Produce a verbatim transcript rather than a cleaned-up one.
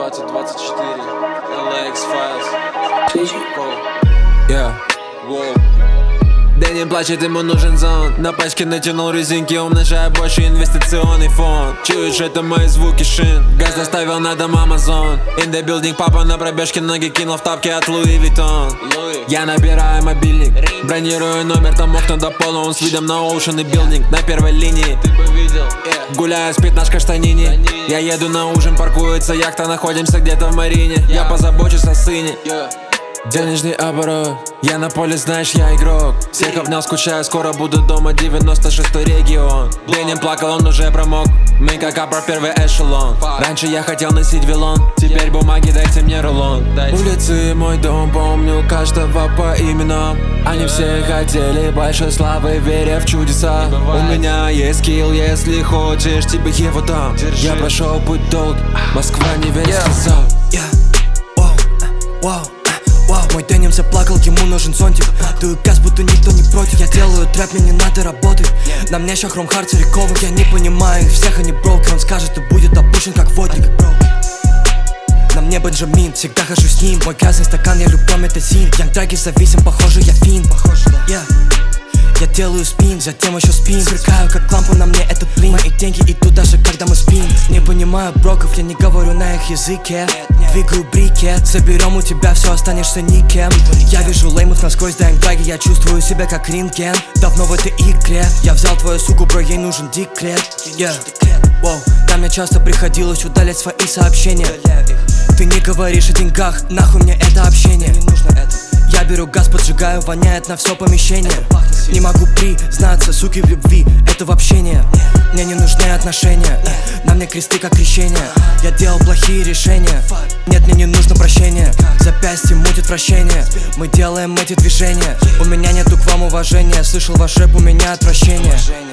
двадцать двадцать четыре эл эй экс Files. Yeah. Wow. Да не плачет, ему нужен зонт. На пачке натянул резинки, умножая больше инвестиционный фонд. Чуешь, это мои звуки шин. Газ доставил на дом Amazon. In the building, папа на пробежке ноги кинул в тапки от Louis Vuitton. Я набираю мобильник, бронирую номер, там окна до пола, он с видом на Ocean и билдинг. На первой линии Ты бы видел, yeah. гуляю, спит наш каштанине. Я еду на ужин, паркуется яхта, находимся где-то в марине. Я позабочусь о сыне. Yeah. Денежный оборот, я на поле, знаешь, я игрок. Всех обнял, скучаю, скоро буду дома, девяносто шестой регион. Ленин плакал, он уже промок. Мы как апра, первый эшелон. Раньше я хотел носить вилон, теперь бумаги, дайте мне рулон. Улицы, мой дом, помню каждого по именам. Они все хотели большой славы, веря в чудеса. У меня есть скилл, если хочешь, тебе его дам. Я прошел путь долг, Москва не верит в сказал. Вау, вау, мой деним заплакал, ему нужен зонтик. Дую газ, будто никто не против. Я делаю трэп, мне не надо работать. На мне ща хром хард цариковых. Я не понимаю их всех, они броуки. Он скажет, ты будет опущен как водник. На мне Бенджамин, всегда хожу с ним. Мой грязный стакан, я люблю метазин. Янг Драги зависим, похоже, я фин. yeah. Я делаю спин, затем еще спин. Сверкаю как лампа, на мне этот блин. Мои деньги идут даже когда мы спим. Не понимаю броков, я не говорю на их языке. Двигаю брикет, заберем у тебя все, останешься никем. Я вижу леймов насквозь, да Драги, я чувствую себя как рентген. Давно в этой игре я взял твою суку, бро, ей нужен декрет. yeah. Wow. Да, мне часто приходилось удалять свои сообщения. Ты не говоришь о деньгах, нахуй мне это общение. Я беру газ, поджигаю, воняет на все помещение. Не могу признаться, суки, в любви, это вообще не. Мне не нужны отношения, на мне кресты как крещение. Я делал плохие решения, нет, мне не нужно прощения. Запястье мутит вращение, мы делаем эти движения. У меня нету к вам уважения, слышал ваш рэп, у меня отвращение.